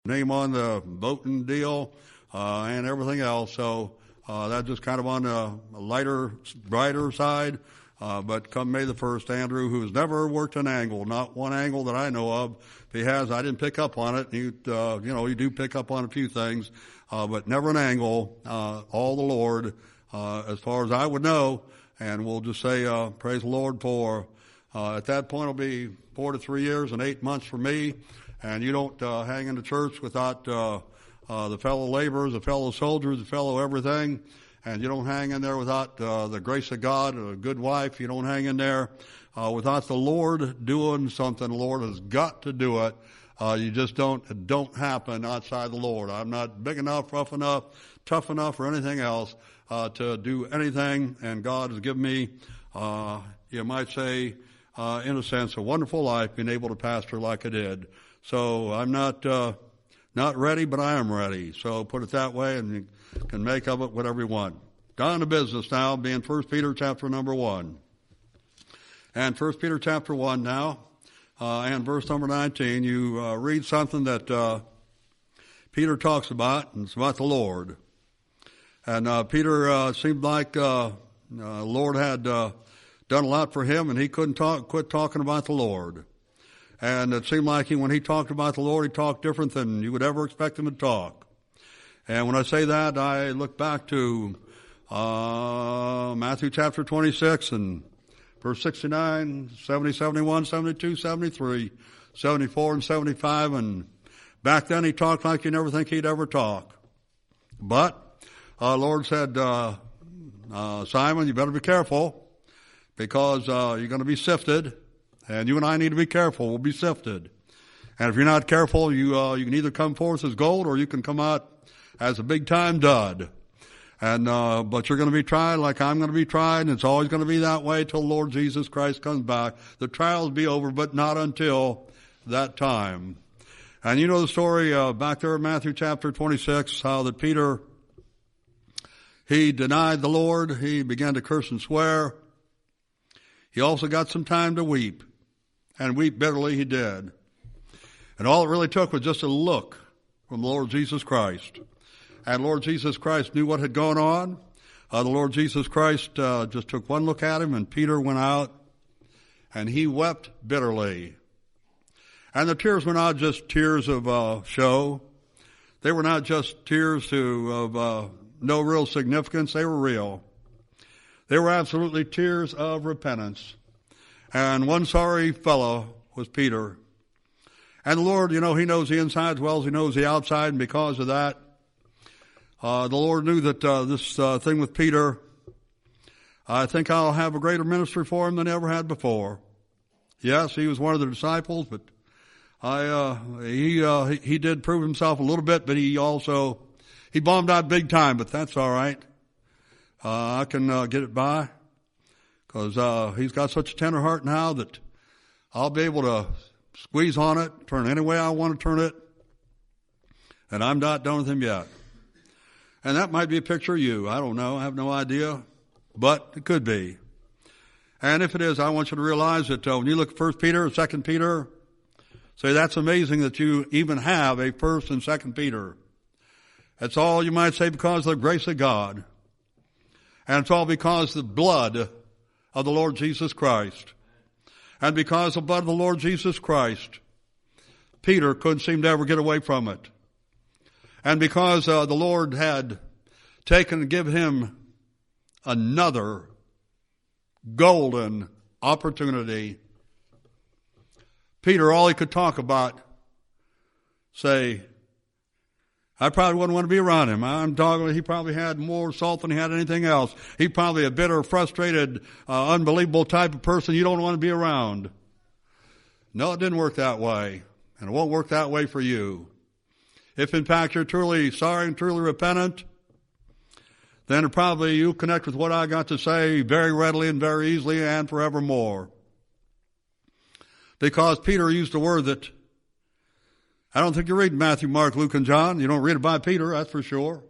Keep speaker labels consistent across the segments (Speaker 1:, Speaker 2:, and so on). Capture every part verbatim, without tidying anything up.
Speaker 1: name on the voting deal uh, and everything else. So uh, that's just kind of on the lighter, brighter side. Uh, but come May the first, Andrew, who's never worked an angle, not one angle that I know of. If he has, I didn't pick up on it. You, uh, you know, you do pick up on a few things, uh, but never an angle. Uh, all the Lord, uh, as far as I would know. And we'll just say, uh, praise the Lord for, uh, at that point it'll be four to three years and eight months for me. And you don't, uh, hang in the church without, uh, uh, the fellow laborers, the fellow soldiers, the fellow everything. And you don't hang in there without, uh, the grace of God, a good wife. You don't hang in there, uh, without the Lord doing something. The Lord has got to do it. Uh, you just don't, it don't happen outside the Lord. I'm not big enough, rough enough, tough enough, or anything else. Uh, to do anything, and God has given me, uh, you might say, uh, in a sense, a wonderful life, being able to pastor like I did. So I'm not, uh, not ready, but I am ready. So put it that way, and you can make of it whatever you want. Down to business now, being First Peter chapter number one. And First Peter chapter one now, uh, and verse number nineteen, you, uh, read something that, uh, Peter talks about, and it's about the Lord. And uh, Peter uh, seemed like uh, uh, Lord had uh, done a lot for him, and he couldn't talk, quit talking about the Lord. And it seemed like he, when he talked about the Lord, he talked different than you would ever expect him to talk. And when I say that, I look back to uh, Matthew chapter twenty-six and verse sixty-nine, seventy, seventy-one, seventy-two, seventy-three, seventy-four, and seventy-five. And back then he talked like you never think he'd ever talk. But Uh, Lord said, uh, uh, Simon, you better be careful because, uh, you're going to be sifted, and you and I need to be careful. We'll be sifted. And if you're not careful, you, uh, you can either come forth as gold or you can come out as a big time dud. And, uh, but you're going to be tried like I'm going to be tried, and it's always going to be that way till Lord Jesus Christ comes back. The trial will be over, but not until that time. And you know the story, uh, back there in Matthew chapter twenty-six, how that Peter, he denied the Lord. He began to curse and swear. He also got some time to weep. And weep bitterly he did. And all it really took was just a look from the Lord Jesus Christ. And Lord Jesus Christ knew what had gone on. Uh, the Lord Jesus Christ uh, just took one look at him, and Peter went out, and he wept bitterly. And the tears were not just tears of uh, show. They were not just tears to, of uh, no real significance. They were real. They were absolutely tears of repentance. And one sorry fellow was Peter. And the Lord, you know, he knows the inside as well as he knows the outside. And because of that, uh, the Lord knew that uh, this uh, thing with Peter, I think I'll have a greater ministry for him than I ever had before. Yes, he was one of the disciples, but I, uh, he, uh, he, he did prove himself a little bit, but he also, he bombed out big time, but that's all right. Uh, I can uh, get it by because uh, he's got such a tender heart now that I'll be able to squeeze on it, turn any way I want to turn it, and I'm not done with him yet. And that might be a picture of you. I don't know. I have no idea, but it could be. And if it is, I want you to realize that uh, when you look at First Peter and Second Peter, say that's amazing that you even have a First and Second Peter. That's all you might say because of the grace of God. And it's all because of the blood of the Lord Jesus Christ. And because of the blood of the Lord Jesus Christ, Peter couldn't seem to ever get away from it. And because uh, the Lord had taken and given him another golden opportunity, Peter, all he could talk about, say, I probably wouldn't want to be around him. I'm talking, he probably had more salt than he had anything else. He probably a bitter, frustrated, uh, unbelievable type of person you don't want to be around. No, it didn't work that way. And it won't work that way for you. If in fact you're truly sorry and truly repentant, then probably you'll connect with what I got to say very readily and very easily and forevermore. Because Peter used a word that I don't think you read Matthew, Mark, Luke, and John. You don't read it by Peter, that's for sure.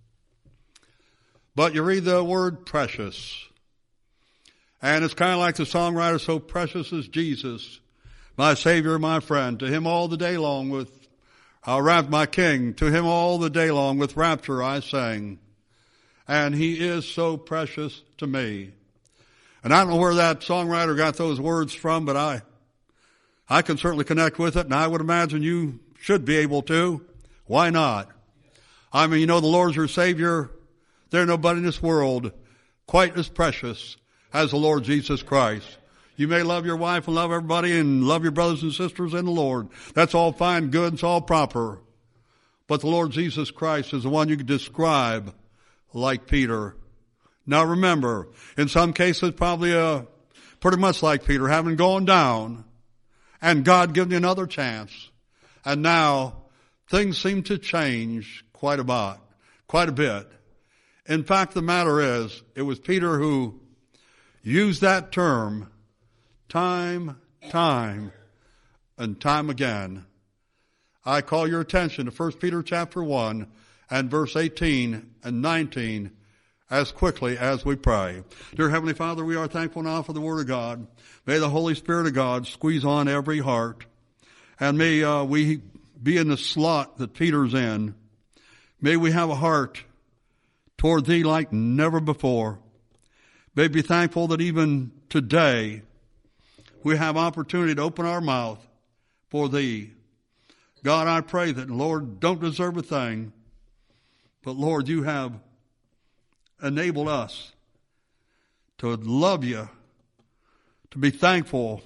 Speaker 1: But you read the word precious. And it's kind of like the songwriter, so precious is Jesus, my Savior, my friend. To him all the day long with I'll wrap my King. To him all the day long with rapture I sang. And he is so precious to me. And I don't know where that songwriter got those words from, but I, I can certainly connect with it, and I would imagine you should be able to. Why not? I mean, you know, the Lord's your Savior. There's nobody in this world quite as precious as the Lord Jesus Christ. You may love your wife and love everybody and love your brothers and sisters in the Lord. That's all fine, good, it's all proper. But the Lord Jesus Christ is the one you can describe like Peter. Now remember, in some cases probably uh, pretty much like Peter, having gone down and God giving you another chance. And now things seem to change quite a bit, quite a bit. In fact, the matter is, it was Peter who used that term time, time, and time again. I call your attention to First Peter chapter one and verse eighteen and nineteen as quickly as we pray. Dear Heavenly Father, we are thankful now for the Word of God. May the Holy Spirit of God squeeze on every heart. And may uh, we be in the slot that Peter's in. May we have a heart toward Thee like never before. May be thankful that even today we have opportunity to open our mouth for Thee. God, I pray that, Lord, don't deserve a thing, but Lord, You have enabled us to love You, to be thankful,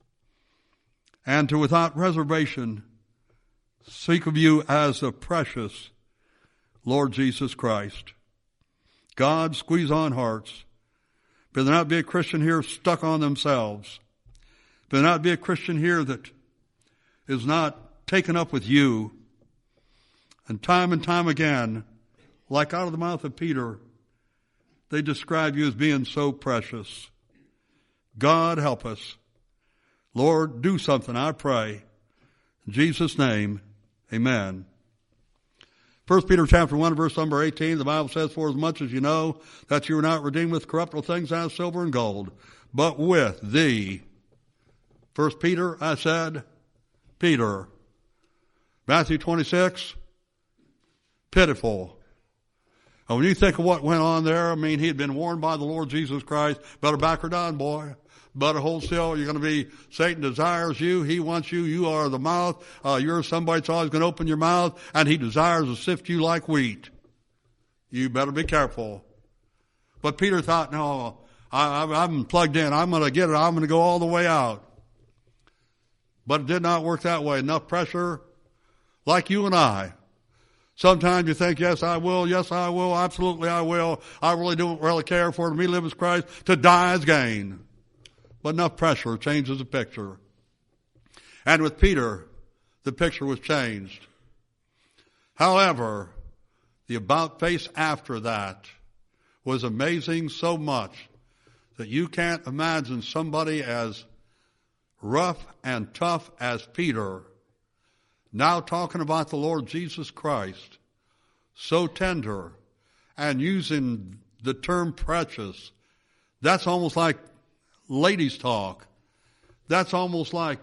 Speaker 1: and to, without reservation, seek of You as the precious Lord Jesus Christ. God, squeeze on hearts. May there not be a Christian here stuck on themselves. May there not be a Christian here that is not taken up with You. And time and time again, like out of the mouth of Peter, they describe You as being so precious. God, help us. Lord, do something, I pray. In Jesus' name, amen. First Peter chapter one, verse number eighteen, the Bible says, for as much as you know that you were not redeemed with corruptible things as silver and gold, but with the, First Peter, I said, Peter. Matthew twenty-six, pitiful. And when you think of what went on there, I mean, he had been warned by the Lord Jesus Christ, better back her down, boy. Better hold still. You're going to be, Satan desires you. He wants you. You are the mouth. Uh, you're somebody that's always going to open your mouth, and he desires to sift you like wheat. You better be careful. But Peter thought, no, I, I, I'm plugged in. I'm going to get it. I'm going to go all the way out. But it did not work that way. Enough pressure, like you and I. Sometimes you think, yes, I will. Yes, I will. Absolutely, I will. I really don't really care for it. To me, live as Christ. To die is gain. But enough pressure changes the picture. And with Peter, the picture was changed. However, the about face after that was amazing so much that you can't imagine somebody as rough and tough as Peter now talking about the Lord Jesus Christ, so tender, and using the term precious. That's almost like ladies talk. That's almost like,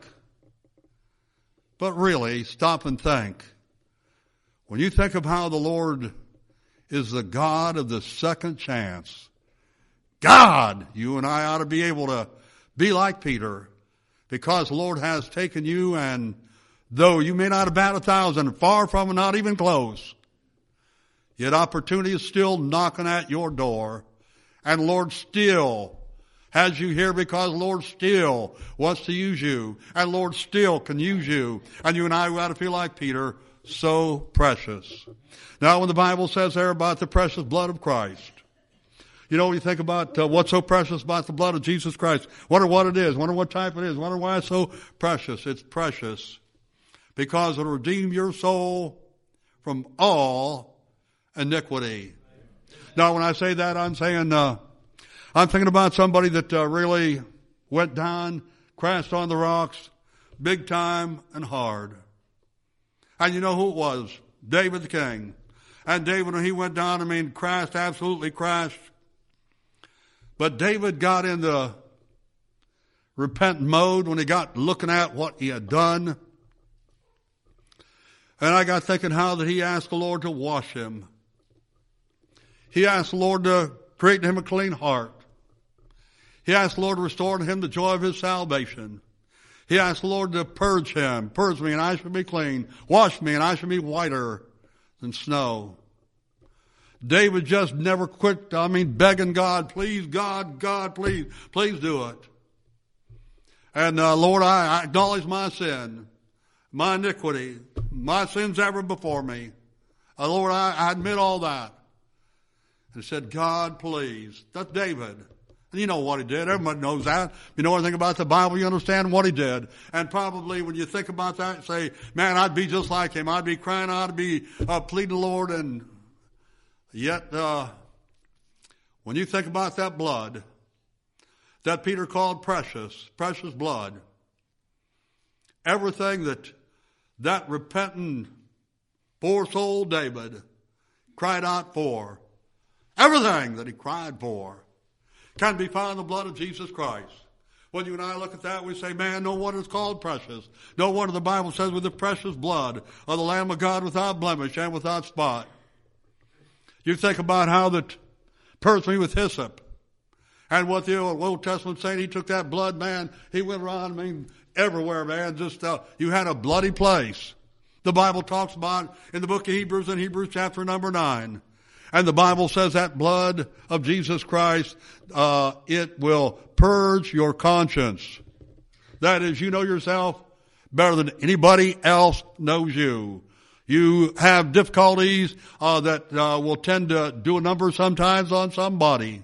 Speaker 1: but really, stop and think. When you think of how the Lord is the God of the second chance, God, you and I ought to be able to be like Peter, because the Lord has taken you, and though you may not have bat a thousand, far from it, not even close, yet opportunity is still knocking at your door, and the Lord still has you here, because the Lord still wants to use you, and the Lord still can use you, and you and I ought to feel like Peter, so precious. Now, when the Bible says there about the precious blood of Christ, you know, when you think about uh, what's so precious about the blood of Jesus Christ, wonder what it is, wonder what type it is, wonder why it's so precious. It's precious because it'll redeem your soul from all iniquity. Now, when I say that, I'm saying, uh, I'm thinking about somebody that uh, really went down, crashed on the rocks, big time and hard. And you know who it was? David the king. And David, when he went down, I mean, crashed, absolutely crashed. But David got in the repentant mode when he got looking at what he had done. And I got thinking how that he asked the Lord to wash him. He asked the Lord to create in him a clean heart. He asked the Lord to restore to him the joy of his salvation. He asked the Lord to purge him. Purge me and I shall be clean. Wash me and I shall be whiter than snow. David just never quit, I mean, begging God, please, God, God, please, please do it. And uh, Lord, I, I acknowledge my sin, my iniquity, my sins ever before me. Uh, Lord, I, I admit all that. And he said, God, please. That's David. And you know what he did. Everybody knows that. If you know anything about the Bible, you understand what he did. And probably when you think about that, say, man, I'd be just like him. I'd be crying out, I'd be uh, pleading the Lord. And yet, uh, when you think about that blood, that Peter called precious, precious blood, everything that that repentant, poor soul David cried out for, everything that he cried for, can be found in the blood of Jesus Christ. When you and I look at that, we say, man, no wonder it's called precious. No wonder the Bible says with the precious blood of the Lamb of God without blemish and without spot. You think about how that purged me with hyssop. And what the Old Testament saying, he took that blood, man, he went around, I mean, everywhere, man. Just, uh, you had a bloody place. The Bible talks about in the book of Hebrews, in Hebrews chapter number nine. And the Bible says that blood of Jesus Christ, uh, it will purge your conscience. That is, you know yourself better than anybody else knows you. You have difficulties uh, that uh, will tend to do a number sometimes on somebody.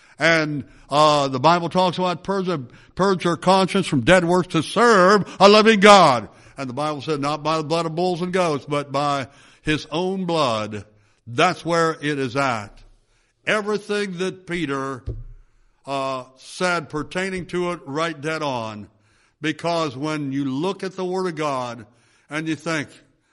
Speaker 1: And uh, the Bible talks about purge, purge your conscience from dead works to serve a living God. And the Bible said not by the blood of bulls and goats, but by his own blood. That's where it is at. Everything that Peter uh, said pertaining to it, right dead on. Because when you look at the Word of God and you think,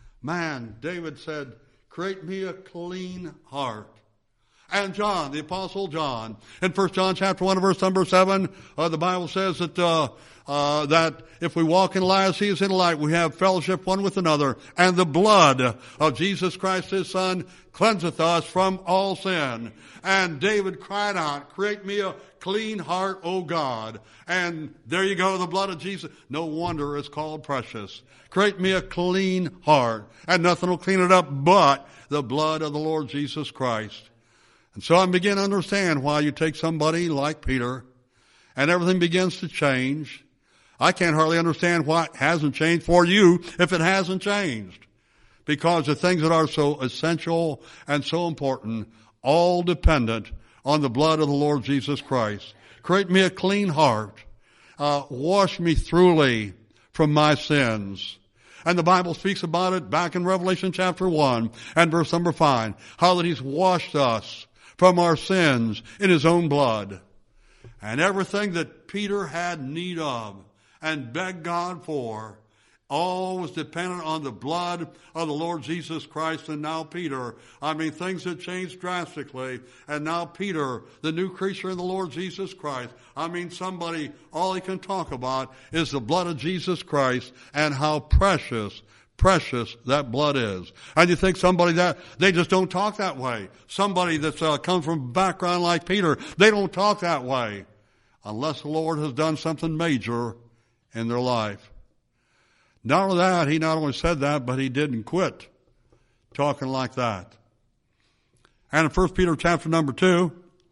Speaker 1: man, David said, create me a clean heart. And John, the Apostle John, in First John chapter one, verse number seven, uh, the Bible says that uh, uh, that if we walk in light as he is in light, we have fellowship one with another, and the blood of Jesus Christ his Son cleanseth us from all sin. And David cried out, create me a clean heart, O God. And there you go, the blood of Jesus. No wonder it's called precious. Create me a clean heart. And nothing will clean it up but the blood of the Lord Jesus Christ. And so I begin to understand why you take somebody like Peter and everything begins to change. I can't hardly understand why it hasn't changed for you if it hasn't changed. Because the things that are so essential and so important, all dependent on the blood of the Lord Jesus Christ. Create me a clean heart. Uh, wash me thoroughly from my sins. And the Bible speaks about it back in Revelation chapter one and verse number five. How that he's washed us from our sins in his own blood. And everything that Peter had need of and begged God for, all was dependent on the blood of the Lord Jesus Christ. And now Peter, I mean, things had changed drastically. And now Peter, the new creature in the Lord Jesus Christ, I mean, somebody, all he can talk about is the blood of Jesus Christ and how precious precious that blood is. And you think somebody that, they just don't talk that way. Somebody that's uh, come from a background like Peter, they don't talk that way. Unless the Lord has done something major in their life. Not only that, he not only said that, but he didn't quit talking like that. And in First Peter chapter number two,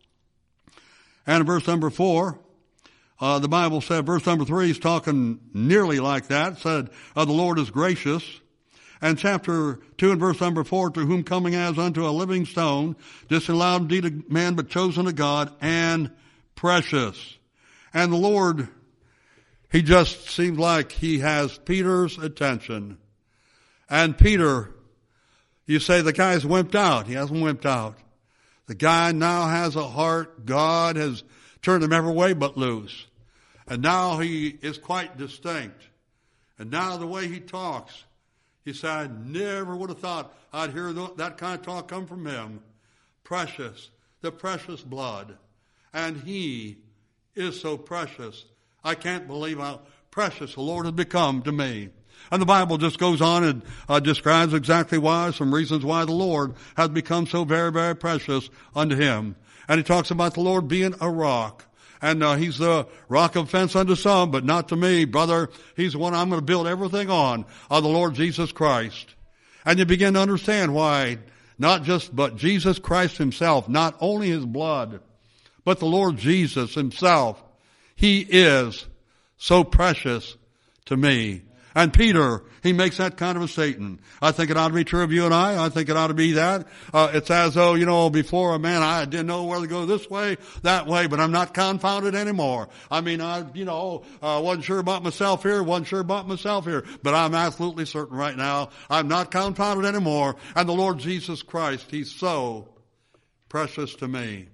Speaker 1: and in verse number four, Uh, the Bible said, verse number three, he's talking nearly like that, said, uh, the Lord is gracious. And chapter two and verse number four, to whom coming as unto a living stone, disallowed indeed of man, but chosen of God, and precious. And the Lord, he just seems like he has Peter's attention. And Peter, you say the guy's wimped out. He hasn't wimped out. The guy now has a heart. God has turned him every way but loose. And now he is quite distinct. And now the way he talks, he said, I never would have thought I'd hear that kind of talk come from him. Precious, the precious blood. And he is so precious. I can't believe how precious the Lord has become to me. And the Bible just goes on and uh, describes exactly why, some reasons why the Lord has become so very, very precious unto him. And he talks about the Lord being a rock. And uh, he's the rock of offense unto some, but not to me, brother. He's the one I'm going to build everything on, of the Lord Jesus Christ. And you begin to understand why, not just, but Jesus Christ himself, not only his blood, but the Lord Jesus himself, he is so precious to me. And Peter, he makes that kind of a statement. I think it ought to be true of you and I. I think it ought to be that. Uh, it's as though, you know, before, man, I didn't know whether to go this way, that way, but I'm not confounded anymore. I mean, I, you know, uh, wasn't sure about myself here, wasn't sure about myself here, but I'm absolutely certain right now I'm not confounded anymore. And the Lord Jesus Christ, he's so precious to me.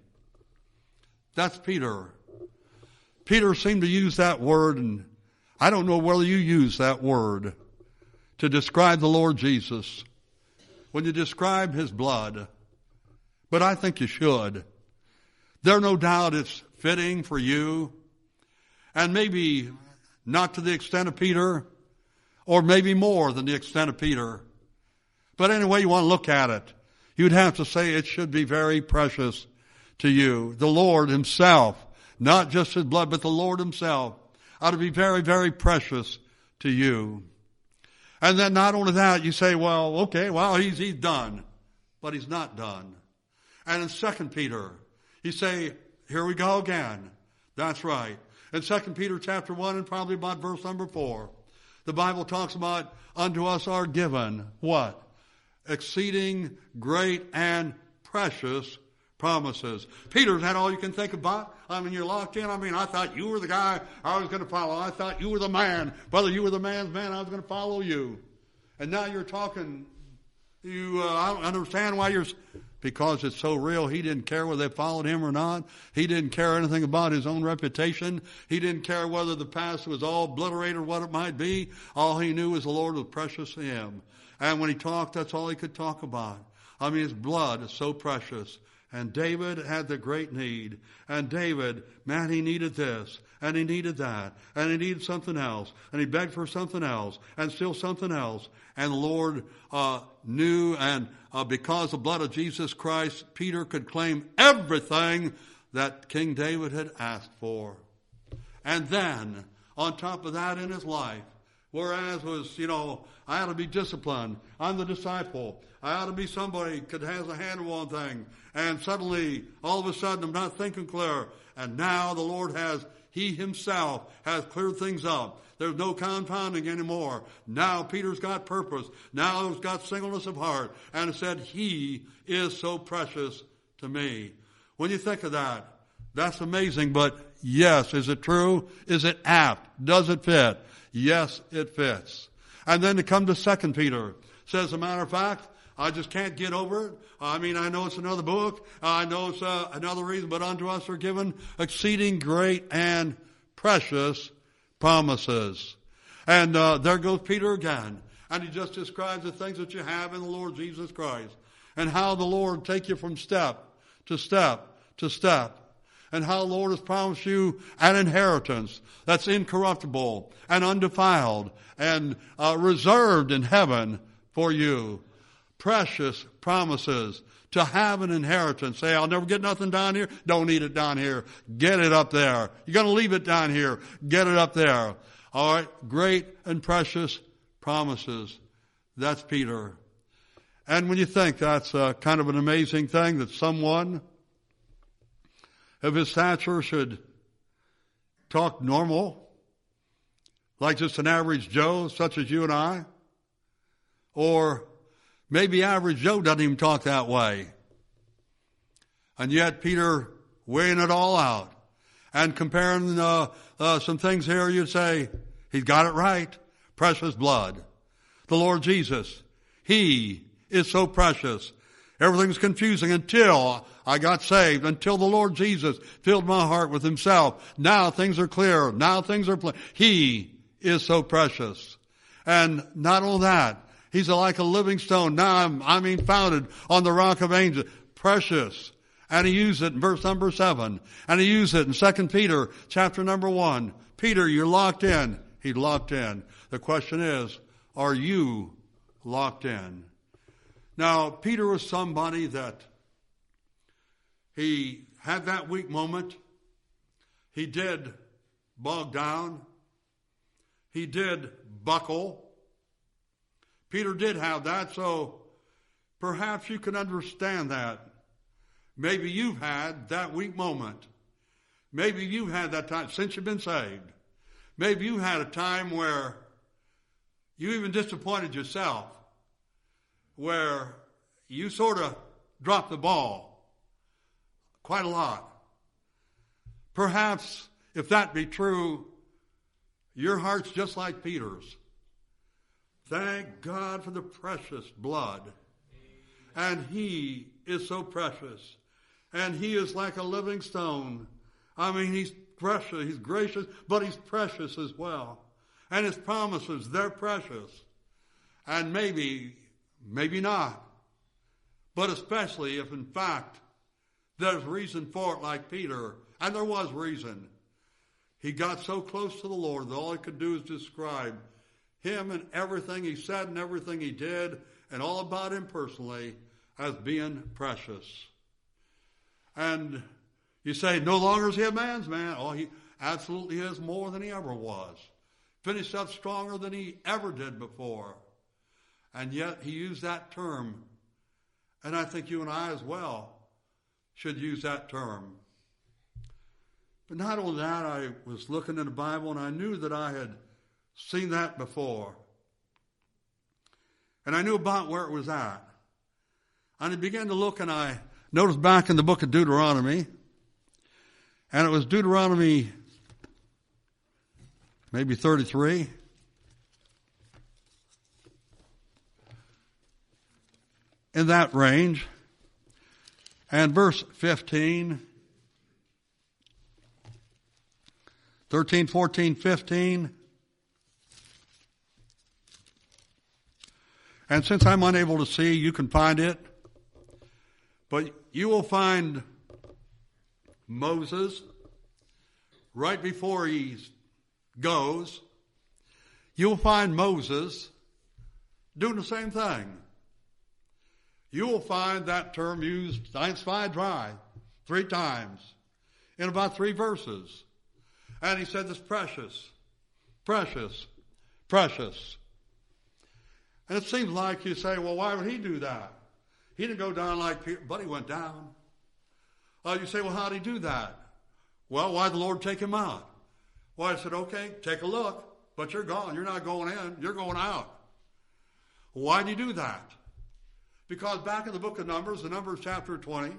Speaker 1: That's Peter. Peter seemed to use that word, and I don't know whether you use that word to describe the Lord Jesus when you describe his blood, but I think you should. There's no doubt it's fitting for you, and maybe not to the extent of Peter, or maybe more than the extent of Peter. But anyway you want to look at it, you'd have to say it should be very precious to you. The Lord himself, not just his blood, but the Lord himself, ought to be very, very precious to you. And then not only that, you say, well, okay, well, he's, he's done. But he's not done. And in Second Peter, you say, here we go again. That's right. In Second Peter chapter one and probably about verse number four, the Bible talks about, unto us are given, what? Exceeding great and precious promises. Peter's had all you can think about. I mean, you're locked in. I mean, I thought you were the guy I was going to follow. I thought you were the man. Brother, you were the man's man. I was going to follow you. And now you're talking, you, uh, I don't understand why you're, because it's so real. He didn't care whether they followed him or not. He didn't care anything about his own reputation. He didn't care whether the past was all obliterated or what it might be. All he knew was the Lord was precious to him. And when he talked, that's all he could talk about. I mean, his blood is so precious. And David had the great need. And David, man, he needed this. And he needed that. And he needed something else. And he begged for something else. And still something else. And the Lord uh, knew. And uh, because of the blood of Jesus Christ, Peter could claim everything that King David had asked for. And then, on top of that in his life, whereas was, you know, I ought to be disciplined. I'm the disciple. I ought to be somebody that has a handle on thing. And suddenly, all of a sudden, I'm not thinking clear. And now the Lord has, he himself has cleared things up. There's no confounding anymore. Now Peter's got purpose. Now he's got singleness of heart. And it said, he is so precious to me. When you think of that, that's amazing. But yes, is it true? Is it apt? Does it fit? Yes, it fits. And then to come to Second Peter, says, as a matter of fact, I just can't get over it. I mean, I know it's another book. I know it's uh, another reason, but unto us are given exceeding great and precious promises. And uh, there goes Peter again. And he just describes the things that you have in the Lord Jesus Christ. And how the Lord take you from step to step to step. And how the Lord has promised you an inheritance that's incorruptible and undefiled and uh, reserved in heaven for you. Precious promises to have an inheritance. Say, I'll never get nothing down here. Don't need it down here. Get it up there. You're going to leave it down here. Get it up there. All right. Great and precious promises. That's Peter. And when you think that's uh, kind of an amazing thing that someone of his stature should talk normal, like just an average Joe, such as you and I, or maybe average Joe doesn't even talk that way. And yet Peter weighing it all out and comparing uh, uh, some things here, you'd say, he's got it right. Precious blood. The Lord Jesus, he is so precious. Everything's confusing until I got saved, until the Lord Jesus filled my heart with himself. Now things are clear. Now things are plain. He is so precious. And not only that, he's like a living stone. Now I'm, I mean, founded on the rock of ages. Precious. And he used it in verse number seven. And he used it in Second Peter chapter number one. Peter, you're locked in. He's locked in. The question is, are you locked in? Now, Peter was somebody that he had that weak moment. He did bog down. He did buckle. Peter did have that, so perhaps you can understand that. Maybe you've had that weak moment. Maybe you've had that time since you've been saved. Maybe you had a time where you even disappointed yourself, where you sort of dropped the ball quite a lot. Perhaps, if that be true, your heart's just like Peter's. Thank God for the precious blood. And he is so precious. And he is like a living stone. I mean, he's precious, he's gracious, but he's precious as well. And his promises, they're precious. And maybe, maybe not. But especially if in fact there's reason for it, like Peter, and there was reason. He got so close to the Lord that all he could do is describe him and everything he said and everything he did and all about him personally as being precious. And you say, no longer is he a man's man. Oh, he absolutely is, more than he ever was. Finished up stronger than he ever did before. And yet he used that term. And I think you and I as well should use that term. But not only that, I was looking in the Bible and I knew that I had seen that before. And I knew about where it was at. And I began to look and I noticed back in the book of Deuteronomy, and it was Deuteronomy maybe thirty-three. In that range. And verse fifteen. thirteen, fourteen, fifteen. And since I'm unable to see, you can find it. But you will find Moses right before he goes. You will find Moses doing the same thing. You will find that term used, "Einspy dry," three times in about three verses. And he said this: precious, precious, precious. And it seems like you say, well, why would he do that? He didn't go down like Peter, but he went down. Uh, you say, well, how did he do that? Well, why did the Lord take him out? Well, I said, okay, take a look, but you're gone. You're not going in. You're going out. Why did he do that? Because back in the book of Numbers, the Numbers chapter twenty,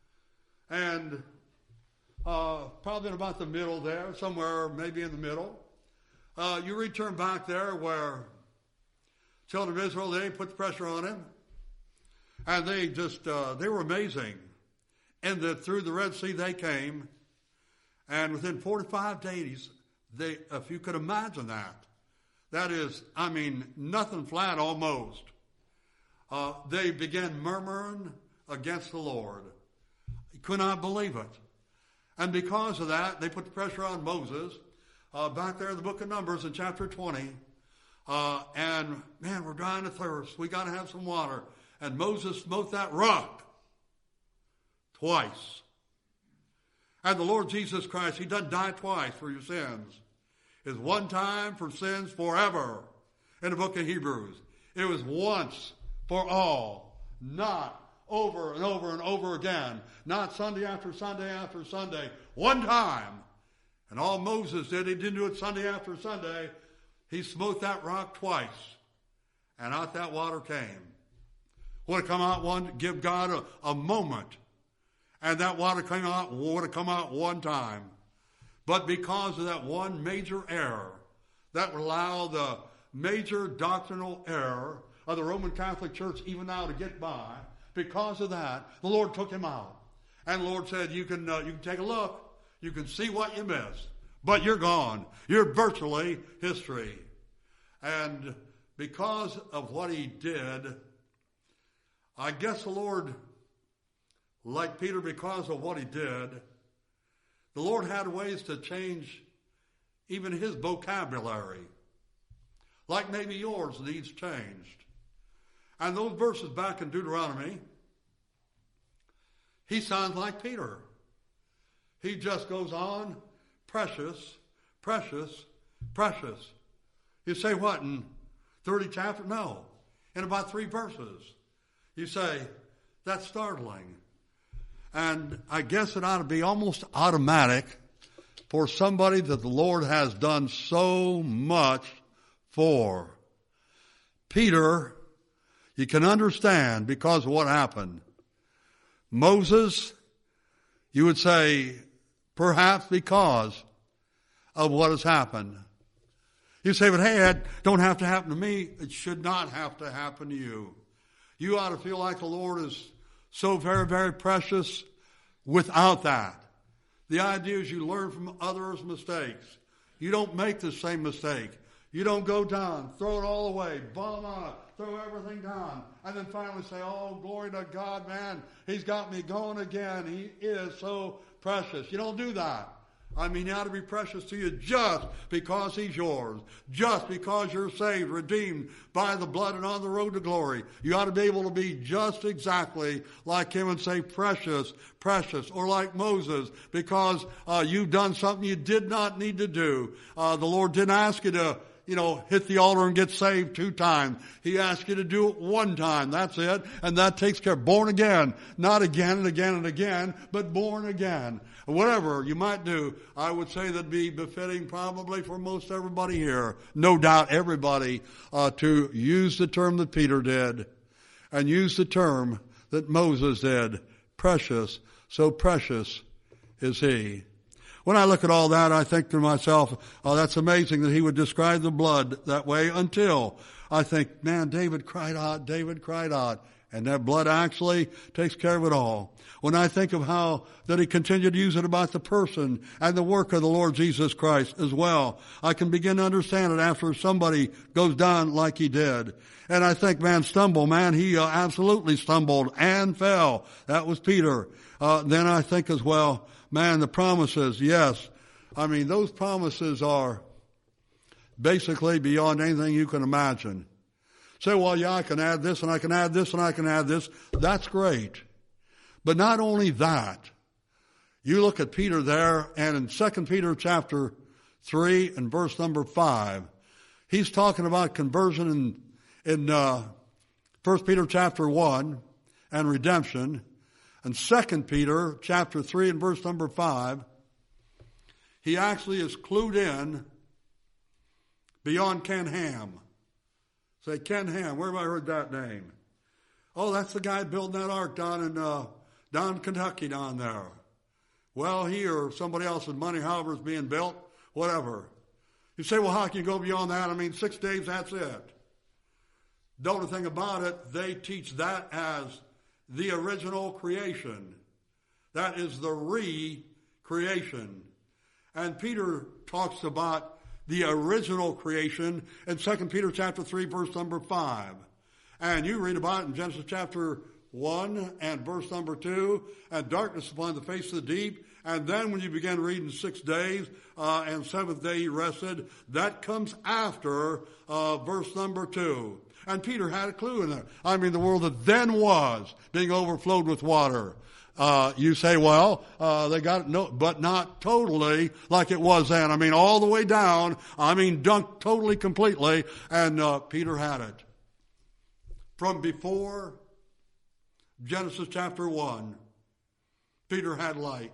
Speaker 1: and uh, probably in about the middle there, somewhere maybe in the middle, uh, you return back there where children of Israel, they put the pressure on him. And they just, uh, they were amazing. And that through the Red Sea they came. And within forty-five days, they, if you could imagine that, that is, I mean, nothing flat almost. Uh, they began murmuring against the Lord. He could not believe it. And because of that, they put the pressure on Moses. Uh, back there in the book of Numbers in chapter twenty. Uh, and, man, we're dying of thirst. We got to have some water. And Moses smote that rock twice. And the Lord Jesus Christ, he doesn't die twice for your sins. It's one time for sins forever in the book of Hebrews. It was once for all, not over and over and over again, not Sunday after Sunday after Sunday, one time. And all Moses did, he didn't do it Sunday after Sunday. He smote that rock twice, and out that water came. Would have come out one, give God a, a moment, and that water came out, would have come out one time. But because of that one major error, that would allow the major doctrinal error of the Roman Catholic Church even now to get by, because of that, the Lord took him out. And the Lord said, you can, uh, you can take a look. You can see what you missed. But you're gone. You're virtually history. And because of what he did, I guess the Lord, like Peter, because of what he did, the Lord had ways to change even his vocabulary. like maybe yours needs changed. And those verses back in Deuteronomy, he sounds like Peter. He just goes on, precious, precious, precious. You say what, in thirty chapters? No, in about three verses. You say, that's startling. And I guess it ought to be almost automatic for somebody that the Lord has done so much for. Peter, you can understand because of what happened. Moses, you would say, perhaps because of what has happened. You say, but hey, it don't have to happen to me. It should not have to happen to you. You ought to feel like the Lord is so very, very precious without that. The idea is you learn from others' mistakes. You don't make the same mistake. You don't go down, throw it all away, bomb on it, throw everything down, and then finally say, oh, glory to God, man, he's got me going again. He is so precious. You don't do that. I mean, he ought to be precious to you just because he's yours, just because you're saved, redeemed by the blood and on the road to glory. You ought to be able to be just exactly like him and say precious, precious, or like Moses, because uh, you've done something you did not need to do. Uh, the Lord didn't ask you to you know, hit the altar and get saved two times. He asked you to do it one time. That's it. And that takes care of born again. Not again and again and again, but born again. Whatever you might do, I would say that'd be befitting probably for most everybody here. No doubt everybody uh, to use the term that Peter did and use the term that Moses did. Precious, so precious is he. When I look at all that, I think to myself, oh, that's amazing that he would describe the blood that way until I think, man, David cried out, David cried out. And that blood actually takes care of it all. When I think of how that he continued to use it about the person and the work of the Lord Jesus Christ as well, I can begin to understand it after somebody goes down like he did. And I think, man, stumble, man, he uh, absolutely stumbled and fell. That was Peter. Uh, then I think as well, man, the promises, yes. I mean, those promises are basically beyond anything you can imagine. Say, well, yeah, I can add this and I can add this and I can add this. That's great. But not only that, you look at Peter there, and in Second Peter chapter three and verse number five, he's talking about conversion in, in uh, First Peter chapter one and redemption. And Second Peter chapter three and verse number five, he actually is clued in beyond Ken Ham. Say, Ken Ham, where have I heard that name? Oh, that's the guy building that ark down in uh, down in Kentucky down there. Well, he or somebody else's money, however, is being built, whatever. You say, well, how can you go beyond that? I mean, six days, that's it. The only thing about it, they teach that as the original creation. That is the re-creation. And Peter talks about the original creation in Second Peter chapter three, verse number five. And you read about it in Genesis chapter one and verse number two, and darkness upon the face of the deep. And then when you begin reading six days, uh, and seventh day he rested, that comes after uh, verse number two. And Peter had a clue in there. I mean, the world that then was being overflowed with water. Uh, you say, well, uh, they got it, no, but not totally like it was then. I mean, all the way down. I mean, dunked totally, completely. And uh, Peter had it. From before Genesis chapter one, Peter had light.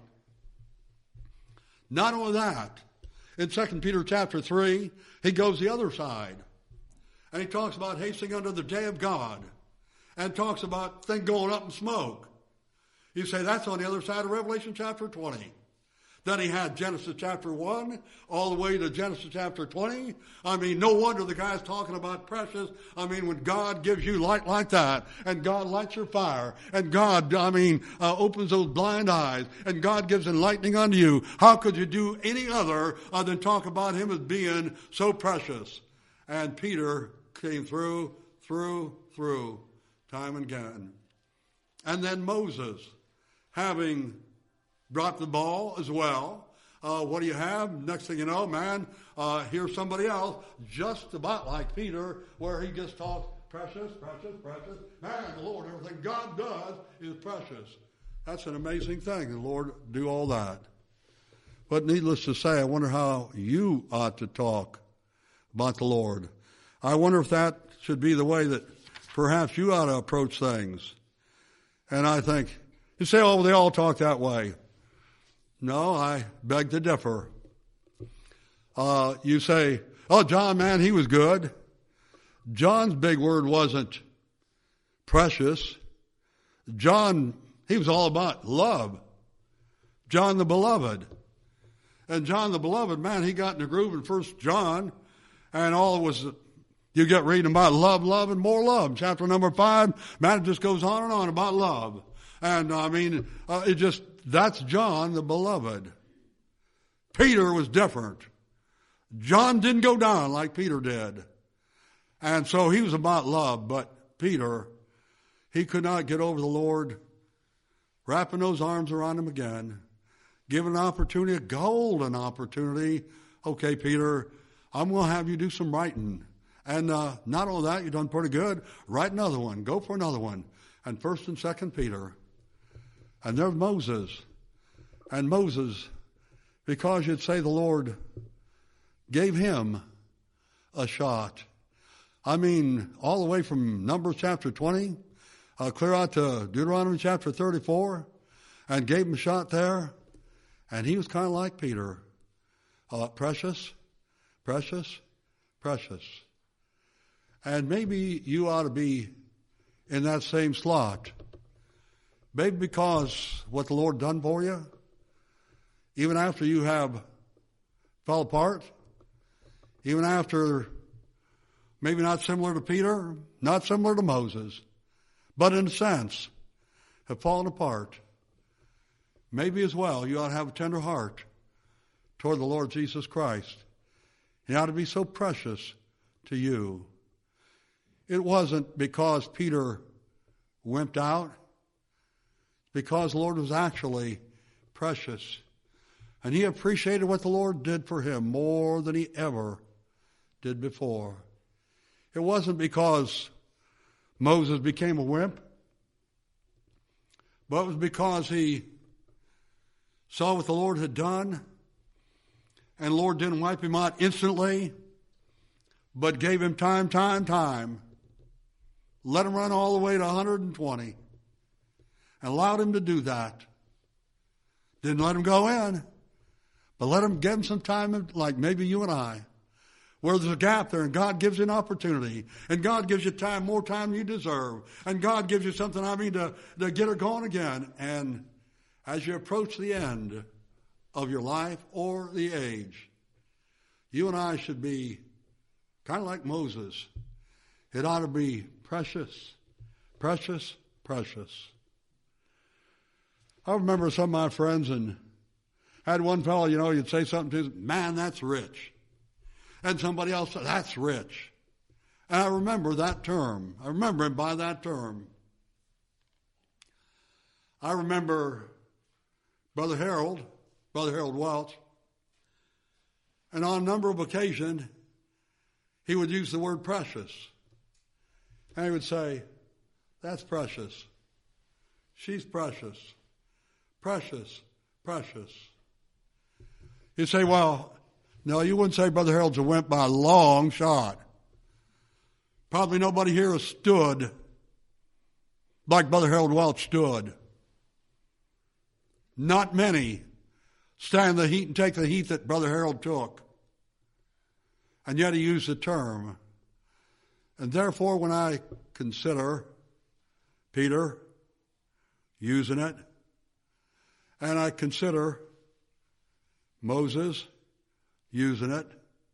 Speaker 1: Not only that, in Second Peter chapter three, he goes the other side. And he talks about hastening unto the day of God. And talks about things going up in smoke. You say that's on the other side of Revelation chapter twenty. Then he had Genesis chapter one all the way to Genesis chapter twenty. I mean, no wonder the guy's talking about precious. I mean, when God gives you light like that, and God lights your fire, and God, I mean, uh, opens those blind eyes, and God gives enlightening unto you, how could you do any other uh, than talk about him as being so precious? And Peter came through, through, through, time and again. And then Moses, having dropped the ball as well. Uh, what do you have? Next thing you know, man, uh, here's somebody else just about like Peter, where he just talks precious, precious, precious. Man, the Lord, everything God does is precious. That's an amazing thing, the Lord do all that. But needless to say, I wonder how you ought to talk about the Lord. I wonder if that should be the way that perhaps you ought to approach things. And I think, you say, oh, they all talk that way. No, I beg to differ. Uh, you say, oh, John, man, he was good. John's big word wasn't precious. John, he was all about love. John the Beloved. And John the Beloved, man, he got in the groove in First John, and all it was, you get reading about love, love, and more love. Chapter number five, man, it just goes on and on about love. And, I mean, uh, it just, that's John the Beloved. Peter was different. John didn't go down like Peter did. And so he was about love, but Peter, he could not get over the Lord wrapping those arms around him again, giving an opportunity, a golden opportunity. Okay, Peter, I'm going to have you do some writing. And uh, not only that, you've done pretty good. Write another one. Go for another one. And First and Second Peter. And there's Moses. And Moses, because you'd say the Lord gave him a shot. I mean, all the way from Numbers chapter twenty, uh, clear out to Deuteronomy chapter thirty-four, and gave him a shot there. And he was kind of like Peter. Uh, precious, precious, precious. And maybe you ought to be in that same slot. Maybe because what the Lord done for you, even after you have fell apart, even after maybe not similar to Peter, not similar to Moses, but in a sense have fallen apart. Maybe as well you ought to have a tender heart toward the Lord Jesus Christ. He ought to be so precious to you. It wasn't because Peter wimped out. Because the Lord was actually precious. And he appreciated what the Lord did for him more than he ever did before. It wasn't because Moses became a wimp, but it was because he saw what the Lord had done, and the Lord didn't wipe him out instantly, but gave him time, time, time. Let him run all the way to one hundred twenty. And allowed him to do that. Didn't let him go in, but let him give him some time, like maybe you and I, where there's a gap there, and God gives you an opportunity, and God gives you time, more time than you deserve, and God gives you something, I mean, to, to get it going again. And as you approach the end of your life or the age, you and I should be kind of like Moses. It ought to be precious, precious, precious. I remember some of my friends, and had one fellow, you know, you'd say something to him, man, that's rich. And somebody else said, that's rich. And I remember that term. I remember him by that term. I remember Brother Harold, Brother Harold Welch, and on a number of occasions, he would use the word precious. And he would say, that's precious. She's precious. Precious, precious. You say, well, no, you wouldn't say Brother Harold's a wimp by a long shot. Probably nobody here has stood like Brother Harold Welch stood. Not many stand the heat and take the heat that Brother Harold took. And yet he used the term. And therefore, when I consider Peter using it, and I consider Moses using it,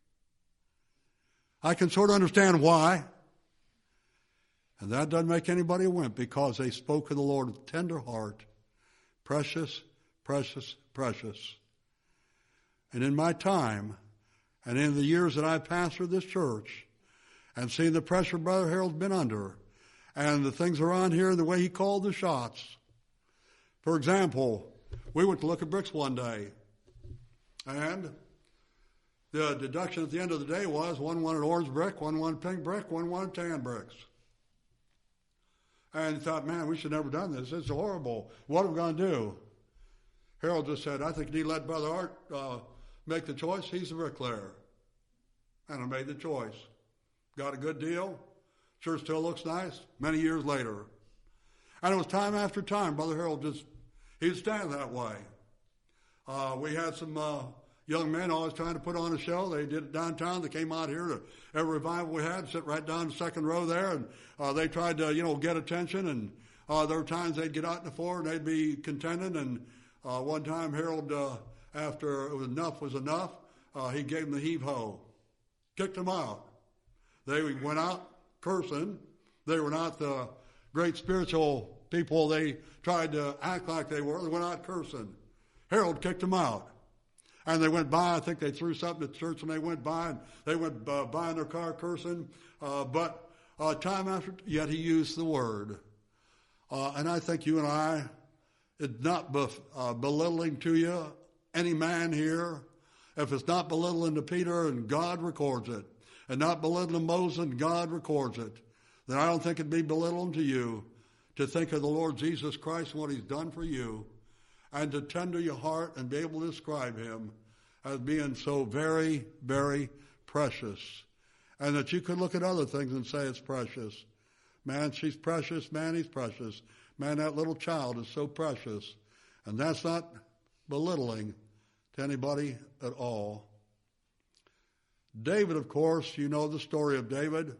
Speaker 1: I can sort of understand why. And that doesn't make anybody a wimp, because they spoke of the Lord with tender heart. Precious, precious, precious. And in my time, and in the years that I've pastored this church, and seen the pressure Brother Harold's been under, and the things around here, and the way he called the shots. For example, we went to look at bricks one day, And the deduction at the end of the day was one wanted orange brick, one wanted pink brick, one wanted tan bricks. And he thought, man, we should never done this. It's horrible. What are we going to do? Harold just said, I think you need to let Brother Art uh, make the choice. He's a bricklayer. And I made the choice. Got a good deal. Sure still looks nice. Many years later. And it was time after time. Brother Harold just, he'd stand that way. Uh, we had some uh, young men always trying to put on a show. They did it downtown. They came out here to every revival we had, sit right down the second row there, and uh, they tried to, you know, get attention. And uh, there were times they'd get out in the floor and they'd be contending. And uh, one time Harold, uh, after it was enough was enough, uh, he gave them the heave-ho, kicked them out. They went out cursing. They were not the great spiritual people they tried to act like they were. They went out cursing. Harold kicked them out. And they went by. I think they threw something at the church when they went by. And they went uh, by in their car cursing. Uh, but uh, time after, yet he used the word. Uh, and I think you and I, it's not bef- uh, belittling to you, any man here. If it's not belittling to Peter and God records it, and not belittling Moses and God records it, then I don't think it'd be belittling to you to think of the Lord Jesus Christ and what he's done for you, and to tender your heart and be able to describe him as being so very, very precious. And that you could look at other things and say it's precious. Man, she's precious. Man, he's precious. Man, that little child is so precious. And that's not belittling to anybody at all. David, of course, you know the story of David.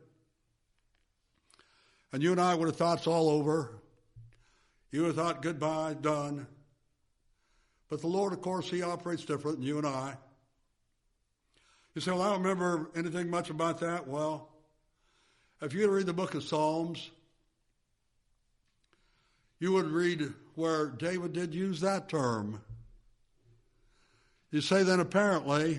Speaker 1: And you and I would have thought it's all over. You would have thought, goodbye, done. But the Lord, of course, he operates different than you and I. You say, well, I don't remember anything much about that. Well, if you read the book of Psalms, you would read where David did use that term. You say then apparently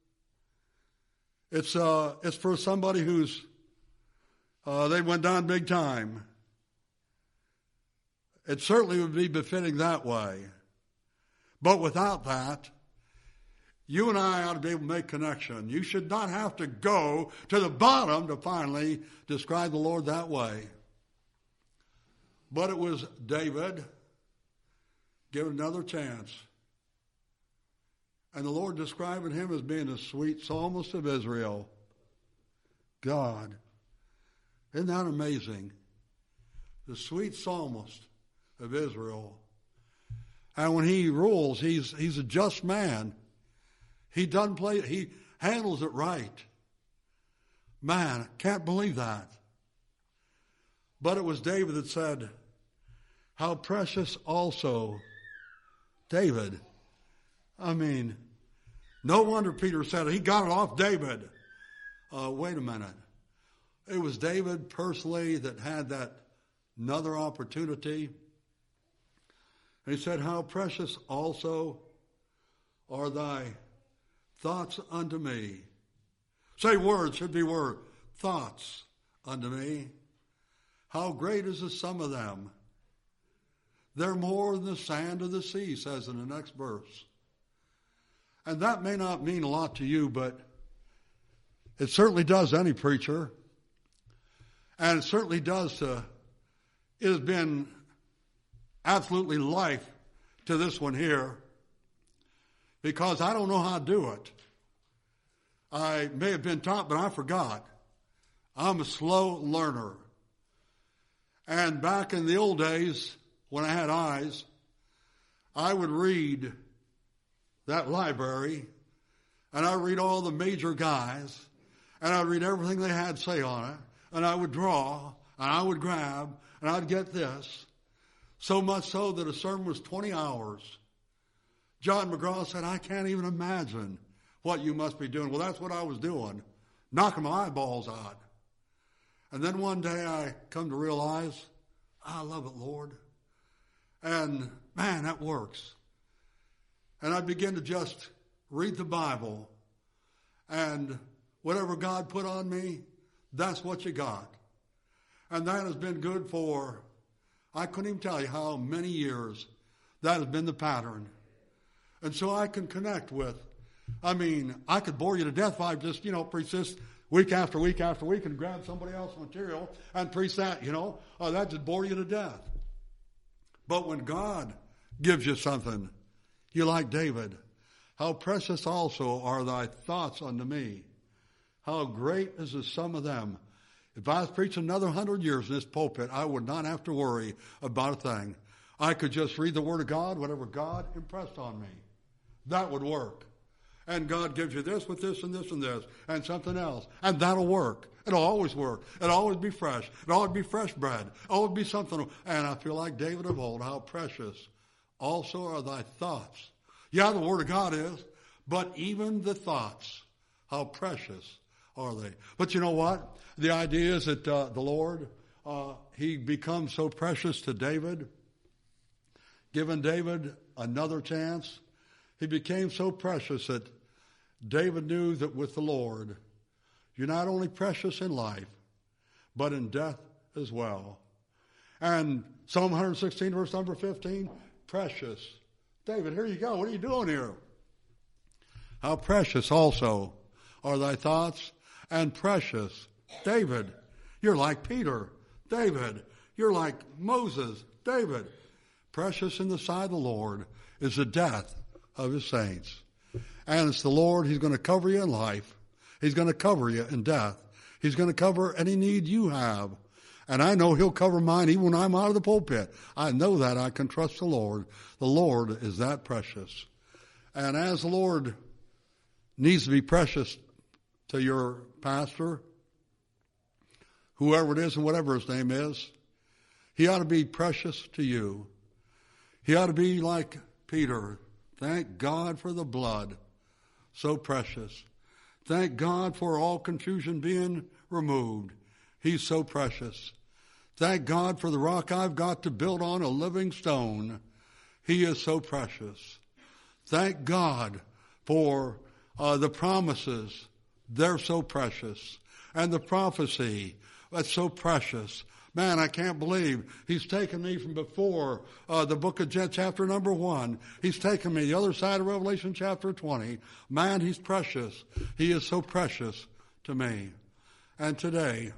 Speaker 1: it's uh, it's for somebody who's, uh, they went down big time. It certainly would be befitting that way. But without that, you and I ought to be able to make connection. You should not have to go to the bottom to finally describe the Lord that way. But it was David given another chance. And the Lord describing him as being the sweet psalmist of Israel. God. Isn't that amazing? The sweet psalmist of Israel. And when he rules, he's he's a just man. He doesn't play, he handles it right. Man, I can't believe that. But it was David that said, how precious also David. I mean, no wonder Peter said it. He got it off David. Uh, wait a minute. It was David personally that had that another opportunity. And he said, how precious also are thy thoughts unto me. Say words, should be word. Thoughts unto me. How great is the sum of them. They're more than the sand of the sea, says in the next verse. And that may not mean a lot to you, but it certainly does any preacher. And it certainly does to, it has been absolutely life to this one here, because I don't know how to do it. I may have been taught, but I forgot. I'm a slow learner. And back in the old days, when I had eyes, I would read that library, and I'd read all the major guys, and I'd read everything they had to say on it, and I would draw, and I would grab, and I'd get this. So much so that a sermon was twenty hours. John McGraw said, I can't even imagine what you must be doing. Well, that's what I was doing, knocking my eyeballs out. And then one day I come to realize, I love it, Lord. And man, that works. And I begin to just read the Bible, and whatever God put on me, that's what you got. And that has been good for, I couldn't even tell you how many years that has been the pattern. And so I can connect with I mean, I could bore you to death if I just, you know, preach this week after week after week and grab somebody else's material and preach that, you know. Oh, that just bore you to death. But when God gives you something, you like David. How precious also are thy thoughts unto me. How great is the sum of them. If I was preaching another hundred years in this pulpit, I would not have to worry about a thing. I could just read the Word of God, whatever God impressed on me. That would work. And God gives you this with this and this and this and something else. And that'll work. It'll always work. It'll always be fresh. It'll always be fresh bread. It'll always be something. And I feel like David of old, how precious also are thy thoughts. Yeah, the Word of God is, but even the thoughts, how precious are they? But you know what? The idea is that uh, the Lord, uh, he becomes so precious to David, giving David another chance. He became so precious that David knew that with the Lord, you're not only precious in life, but in death as well. And Psalm one sixteen, verse number fifteen, precious. David, here you go. What are you doing here? How precious also are thy thoughts, and precious. David, you're like Peter. David, you're like Moses. David, precious in the sight of the Lord is the death of his saints. And it's the Lord, he's going to cover you in life. He's going to cover you in death. He's going to cover any need you have. And I know he'll cover mine even when I'm out of the pulpit. I know that. I can trust the Lord. The Lord is that precious. And as the Lord needs to be precious to your pastor, whoever it is and whatever his name is, he ought to be precious to you. He ought to be like Peter. Thank God for the blood, so precious. Thank God for all confusion being removed. He's so precious. Thank God for the rock I've got to build on, a living stone. He is so precious. Thank God for uh, the promises. They're so precious. And the prophecy, that's so precious. Man, I can't believe he's taken me from before uh, the book of Jet, chapter number one. He's taken me the other side of Revelation chapter twenty. Man, he's precious. He is so precious to me. And today,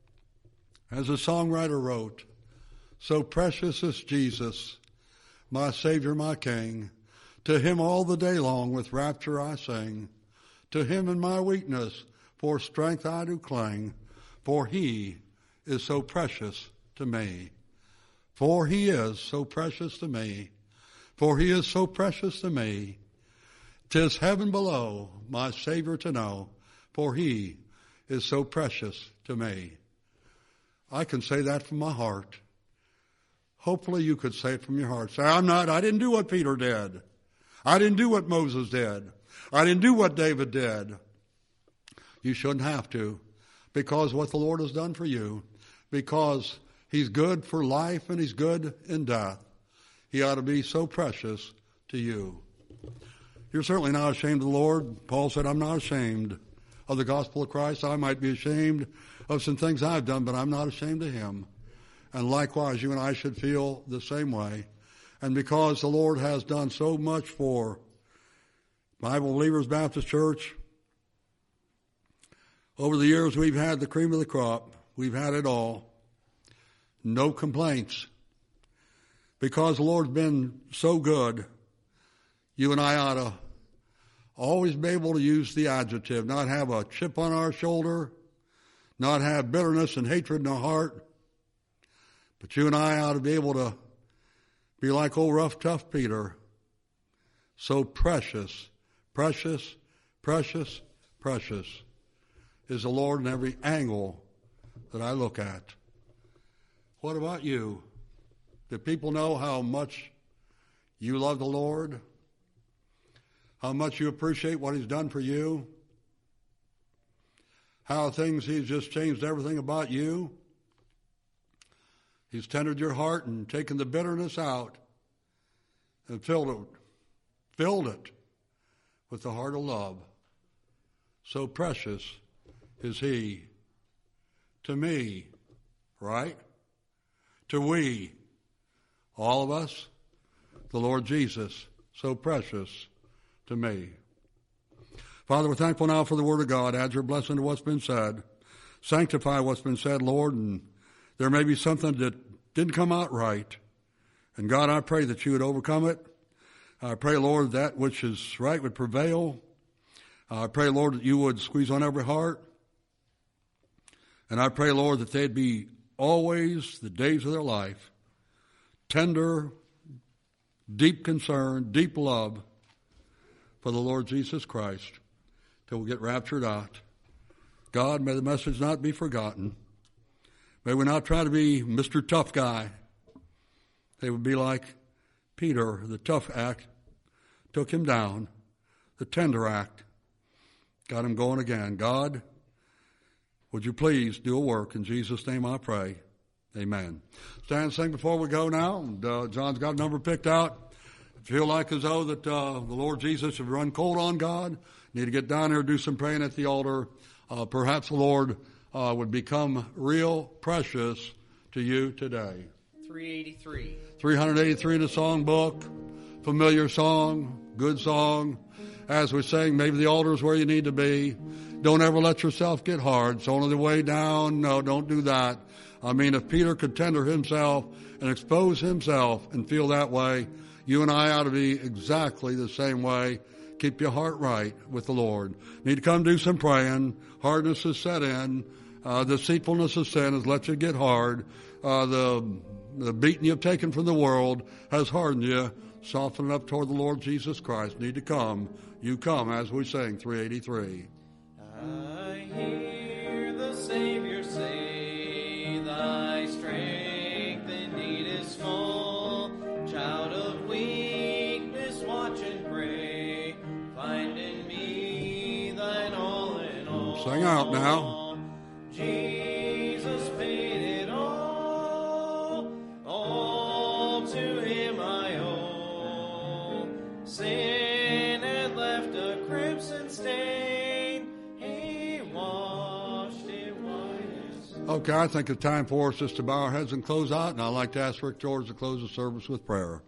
Speaker 1: as the songwriter wrote, so precious is Jesus, my Savior, my King. To him all the day long with rapture I sing. To him in my weakness for strength I do cling. For he is so precious to me. For he is so precious to me. For he is so precious to me. 'Tis heaven below, my Savior to know. For he is so precious to me. I can say that from my heart. Hopefully you could say it from your heart. Say, I'm not, I didn't do what Peter did. I didn't do what Moses did. I didn't do what David did. You shouldn't have to, because what the Lord has done for you, because he's good for life and he's good in death. He ought to be so precious to you. You're certainly not ashamed of the Lord. Paul said, I'm not ashamed of the gospel of Christ. I might be ashamed of some things I've done, but I'm not ashamed of him. And likewise, you and I should feel the same way. And because the Lord has done so much for Bible Believers Baptist Church, over the years we've had the cream of the crop. We've had it all. No complaints. Because the Lord's been so good, you and I ought to always be able to use the adjective, not have a chip on our shoulder, not have bitterness and hatred in our heart. But you and I ought to be able to be like old rough, tough Peter. So precious, precious, precious, precious is the Lord in every angle that I look at. What about you? Do people know how much you love the Lord? How much you appreciate what he's done for you? How things he's just changed everything about you? He's tendered your heart and taken the bitterness out and filled it, filled it with the heart of love. So precious is he to me, right? To we, all of us, the Lord Jesus, so precious to me. Father, we're thankful now for the Word of God. Add your blessing to what's been said. Sanctify what's been said, Lord, and there may be something that didn't come out right. And God, I pray that you would overcome it. I pray, Lord, that which is right would prevail. I pray, Lord, that you would squeeze on every heart. And I pray, Lord, that they'd be always, the days of their life, tender, deep concern, deep love for the Lord Jesus Christ till we get raptured out. God, may the message not be forgotten. May we not try to be Mister Tough Guy. They would be like Peter, the tough act took him down. The tender act got him going again. God, would you please do a work? In Jesus' name I pray. Amen. Stand and sing before we go now. And, uh, John's got a number picked out. Feel like as though that uh, the Lord Jesus have run cold on God. Need to get down here and do some praying at the altar. Uh, perhaps the Lord uh, would become real precious to you today.
Speaker 2: three eighty-three.
Speaker 1: three eighty-three in the songbook. Familiar song, good song. As we sing, maybe the altar is where you need to be. Don't ever let yourself get hard. It's only the way down. No, don't do that. I mean, if Peter could tender himself and expose himself and feel that way, you and I ought to be exactly the same way. Keep your heart right with the Lord. Need to come do some praying. Hardness has set in. Uh, deceitfulness of sin has let you get hard. Uh, the, the beating you've taken from the world has hardened you. Soften up toward the Lord Jesus Christ. Need to come. You come as we sing three eighty-three.
Speaker 2: I hear the Savior say, thy strength indeed is small. Child of weakness, watch and pray. Find in me thine all in all.
Speaker 1: Sing out now.
Speaker 2: Jesus paid it all. All to him I owe. Sin had left a crimson stain. He washed it white as snow.
Speaker 1: Okay, I think it's time for us just to bow our heads and close out, and I'd like to ask Rick George to close the service with prayer.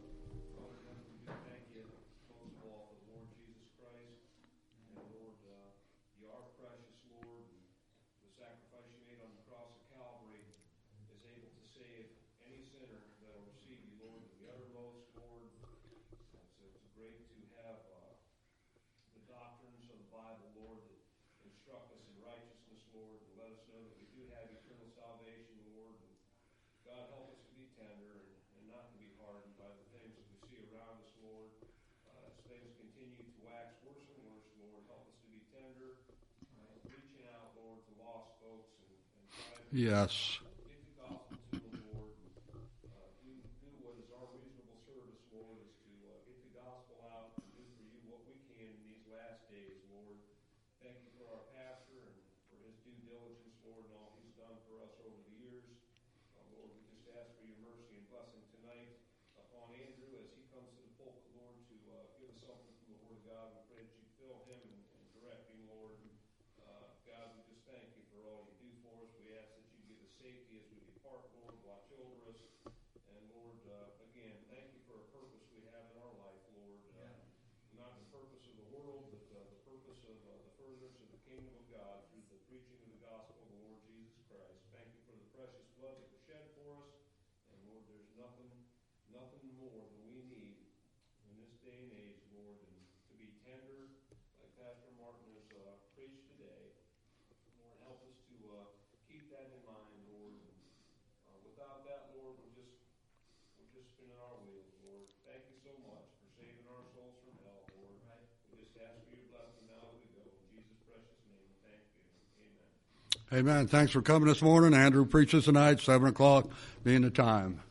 Speaker 3: Thank you, most of all, for the Lord Jesus Christ. And Lord, uh, you are precious, Lord. And the sacrifice you made on the cross of Calvary is able to save any sinner that will receive you, Lord, to the uttermost, Lord. It's, it's great to have uh, the doctrines of the Bible, Lord, that instruct us in righteousness, Lord, and let us know that we do have eternal salvation, Lord. And God, help us to be tender and, and not to be hardened by the things that we see around us, Lord. Uh, as things continue to wax worse and worse, Lord, help us to be tender, uh, reaching out, Lord, to lost folks and, and trying to
Speaker 1: Yes.
Speaker 3: get the gospel to them, Lord. And, uh, do, do what is our reasonable service, Lord, is to uh, get the gospel out and do for you what we can in these last days, Lord. Thank you for our pastor and for his due diligence, Lord, and all he's done for us over the years. Uh, Lord, we just ask for your mercy and blessing tonight upon Andrew as he comes to the pulpit, Lord, to uh, give us something from the Word of God. We pray that you fill him and, and direct him, Lord. Uh, God, we just thank you for all you do for us. We ask that you give us safety as we depart, Lord. Watch over us. And Lord, uh, again, thank you for a purpose we have in our life, Lord. Uh, not the purpose of the world, but uh, the purpose of uh, the furtherance of the kingdom of God through the preaching of the gospel of the Lord Jesus Christ. Thank you for the precious blood that was shed for us. And Lord, there's nothing, nothing more than we need in this day and age, Lord, than to be tender, like Pastor Martin has uh, preached today. Lord, help us to uh, keep that in mind, Lord. And, uh, without that, Lord, we're just we're just spinning our wheels, Lord. Thank you so much for saving our souls from hell, Lord. Right. We just ask for your blessing now that we go. In Jesus' precious name, thank you. Amen.
Speaker 1: Amen. Thanks for coming this morning. Andrew preaches tonight, seven o'clock being the time.